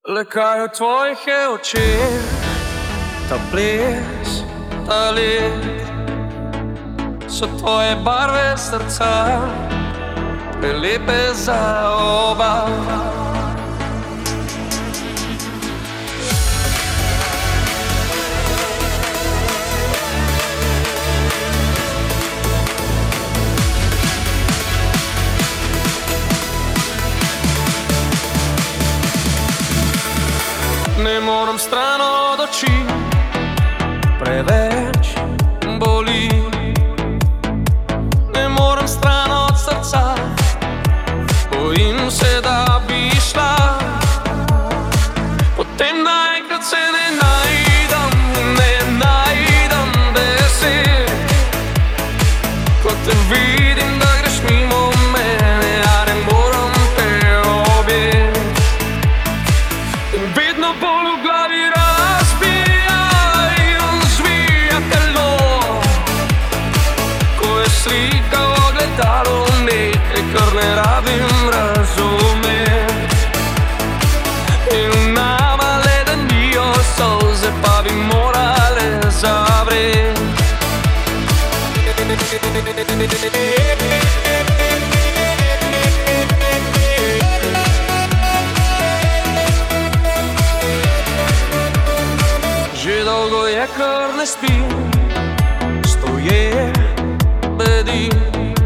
Le kaj v tvojih je očeh, ta ples, ta let, so tvoje barve srca, prelepe za oba. Ne moram stran od oči, preveč boli. Ne moram stran od srca, bojim se, da bi šla. Potem naenkrat se ne najdem besed. Ko te vidim, da greš mimo mene, ja ne moram te objeti. In vedno bolj v glavi razbija in zvija telo, ko je slika v ogledalu nekaj, kar ne rabim razumeti. In nama ledenijo solze, pa bi morale zavreti. Že dolgo je, kar ne spim, stoje bedim,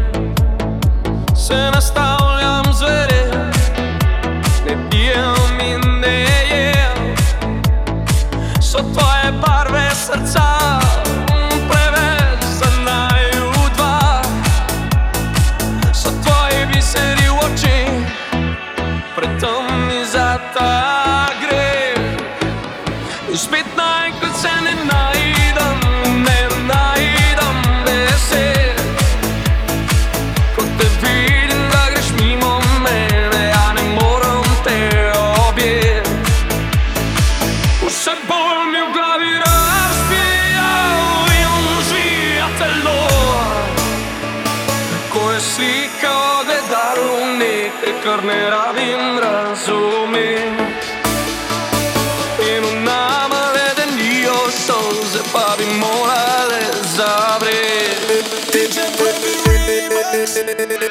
se nastavljam zvere, ne pijem in ne jem. So tvoje barve srca preveč za naju dva, so tvoji biseri v očeh pretemni za ta greh. In spet naenkrat se ne najdem besed. Ko te vidim, da greš mimo mene, ja ne moram te objeti. Vse bolj mi v glavi razbija in zvija telo, ko je slika v ogledalu nekaj, kar ne rabim razumeti. In v nama ledenijo solze, pa bi morale zavreti.